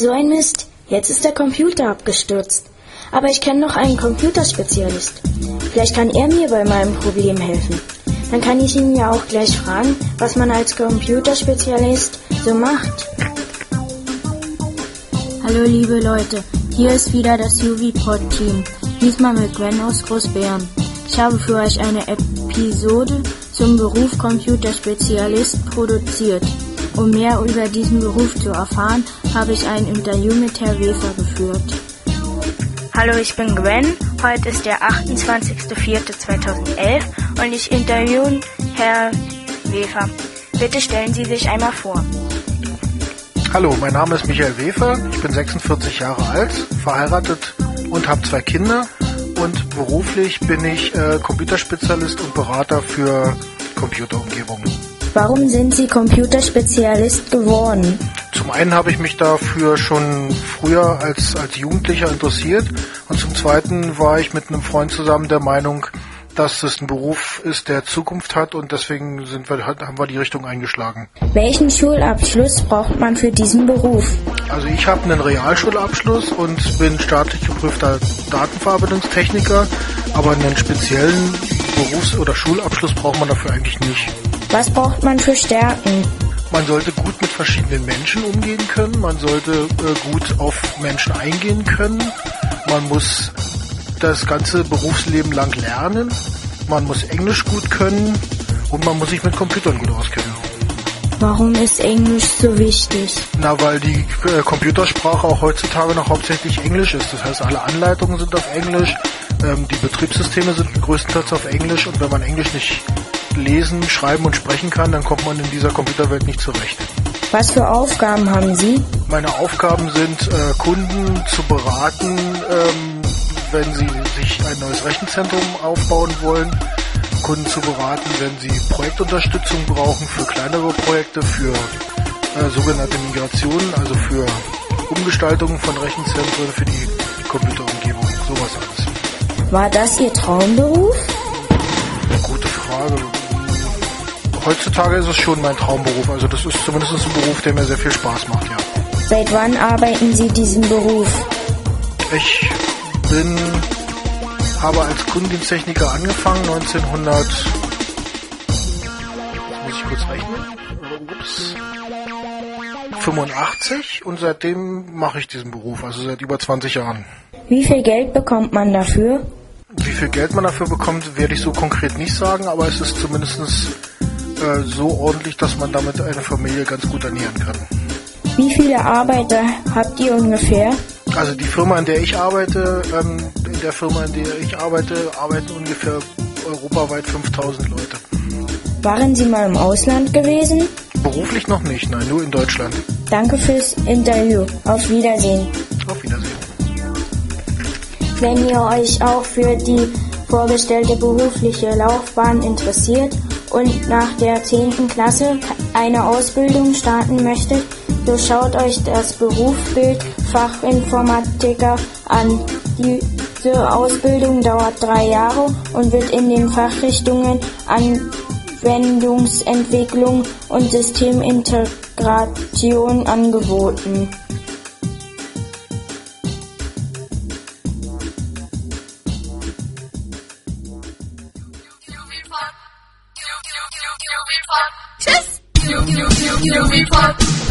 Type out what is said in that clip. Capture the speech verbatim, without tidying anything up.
So ein Mist. Jetzt ist der Computer abgestürzt. Aber ich kenne noch einen Computerspezialist. Vielleicht kann er mir bei meinem Problem helfen. Dann kann ich ihn ja auch gleich fragen, was man als Computerspezialist so macht. Hallo liebe Leute, hier ist wieder das U V-Pod-Team. Diesmal mit Gwen aus Großbären. Ich habe für euch eine Episode zum Beruf Computerspezialist produziert. Um mehr über diesen Beruf zu erfahren, habe ich ein Interview mit Herrn Wefer geführt. Hallo, ich bin Gwen. Heute ist der achtundzwanzigster vierter zweitausendelf und ich interviewe Herrn Wefer. Bitte stellen Sie sich einmal vor. Hallo, mein Name ist Michael Wefer. Ich bin sechsundvierzig Jahre alt, verheiratet und habe zwei Kinder. Und beruflich bin ich äh, Computerspezialist und Berater für Computerumgebungen. Warum sind Sie Computerspezialist geworden? Zum einen habe ich mich dafür schon früher als, als Jugendlicher interessiert und zum zweiten war ich mit einem Freund zusammen der Meinung, dass es ein Beruf ist, der Zukunft hat und deswegen sind wir, haben wir die Richtung eingeschlagen. Welchen Schulabschluss braucht man für diesen Beruf? Also ich habe einen Realschulabschluss und bin staatlich geprüfter Datenverarbeitungstechniker, aber einen speziellen Berufs- oder Schulabschluss braucht man dafür eigentlich nicht. Was braucht man für Stärken? Man sollte gut mit verschiedenen Menschen umgehen können, man sollte äh, gut auf Menschen eingehen können, man muss das ganze Berufsleben lang lernen, man muss Englisch gut können und man muss sich mit Computern gut auskennen. Warum ist Englisch so wichtig? Na, weil die äh, Computersprache auch heutzutage noch hauptsächlich Englisch ist. Das heißt, alle Anleitungen sind auf Englisch, ähm, die Betriebssysteme sind größtenteils auf Englisch und wenn man Englisch nicht lesen, schreiben und sprechen kann, dann kommt man in dieser Computerwelt nicht zurecht. Was für Aufgaben haben Sie? Meine Aufgaben sind, äh, Kunden zu beraten, ähm, wenn sie sich ein neues Rechenzentrum aufbauen wollen, Kunden zu beraten, wenn sie Projektunterstützung brauchen für kleinere Projekte, für äh, sogenannte Migrationen, also für Umgestaltungen von Rechenzentren, für die Computerumgebung, sowas alles. War das Ihr Traumberuf? Gute Frage. Heutzutage ist es schon mein Traumberuf, also das ist zumindest ein Beruf, der mir sehr viel Spaß macht, ja. Seit wann arbeiten Sie diesen Beruf? Ich bin, habe als Kundendiensttechniker angefangen, neunzehnhundert, jetzt muss ich kurz rechnen, ups, fünfundachtzig und seitdem mache ich diesen Beruf, also seit über zwanzig Jahren. Wie viel Geld bekommt man dafür? Wie viel Geld man dafür bekommt, werde ich so konkret nicht sagen, aber es ist zumindest äh, so ordentlich, dass man damit eine Familie ganz gut ernähren kann. Wie viele Arbeiter habt ihr ungefähr? Also die Firma, in der ich arbeite, ähm, in der Firma, in der ich arbeite, arbeiten ungefähr europaweit fünftausend Leute. Waren Sie mal im Ausland gewesen? Beruflich noch nicht, nein, nur in Deutschland. Danke fürs Interview. Auf Wiedersehen. Auf Wiedersehen. Wenn ihr euch auch für die vorgestellte berufliche Laufbahn interessiert und nach der zehnten Klasse eine Ausbildung starten möchtet, so schaut euch das Berufsbild Fachinformatiker an. Diese Ausbildung dauert drei Jahre und wird in den Fachrichtungen Anwendungsentwicklung und Systemintegration angeboten. Tschüss!